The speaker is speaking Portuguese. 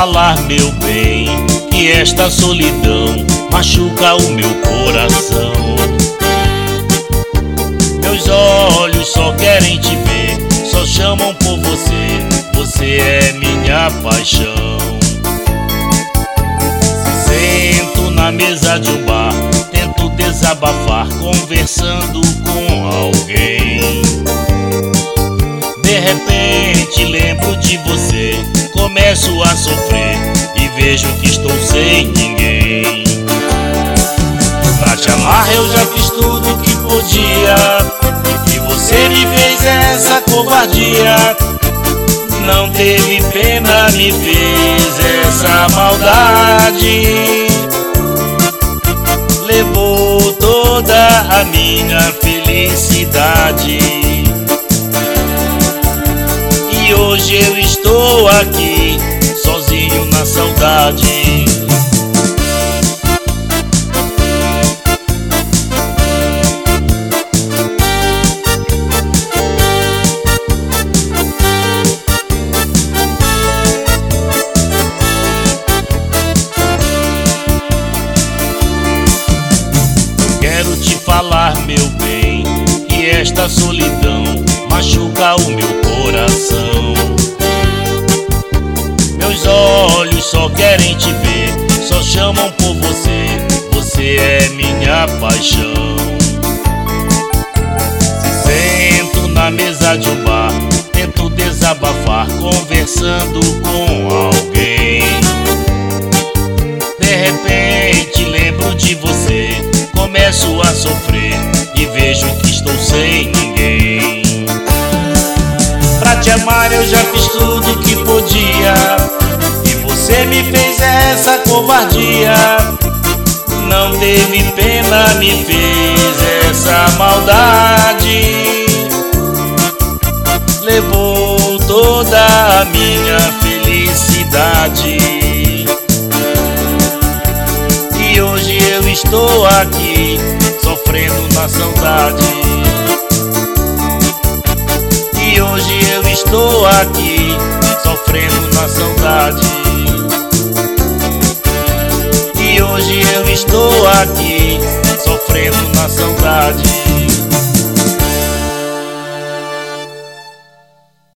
falar, meu bem, que esta solidão machuca o meu coração. Meus olhos só querem te ver, só chamam por você, você é minha paixão. Sento na mesa de um bar, tento desabafar, conversando com alguém. De repente lembro de você, começo a sofrer e vejo que estou sem ninguém. Pra te amar eu já fiz tudo que podia, e você me fez essa covardia. Não teve pena, me fez essa maldade. Levou toda a minha felicidade. E hoje eu estou aqui, sozinho na saudade. Quero te falar, meu bem, que esta solidão machuca o meu coração. Meus olhos só querem te ver, só chamam por você, você é minha paixão. Sento na mesa de um bar, tento desabafar, conversando com alguém. De repente lembro de você, começo a sofrer e vejo que estou sem ninguém. Pra te amar eu já fiz tudo que podia, e você me fez essa covardia. Não teve pena, me fez essa maldade. Levou toda a minha felicidade. E hoje eu estou aqui, sofrendo na saudade. E hoje eu estou aqui, sofrendo na saudade. E hoje eu estou aqui, sofrendo na saudade.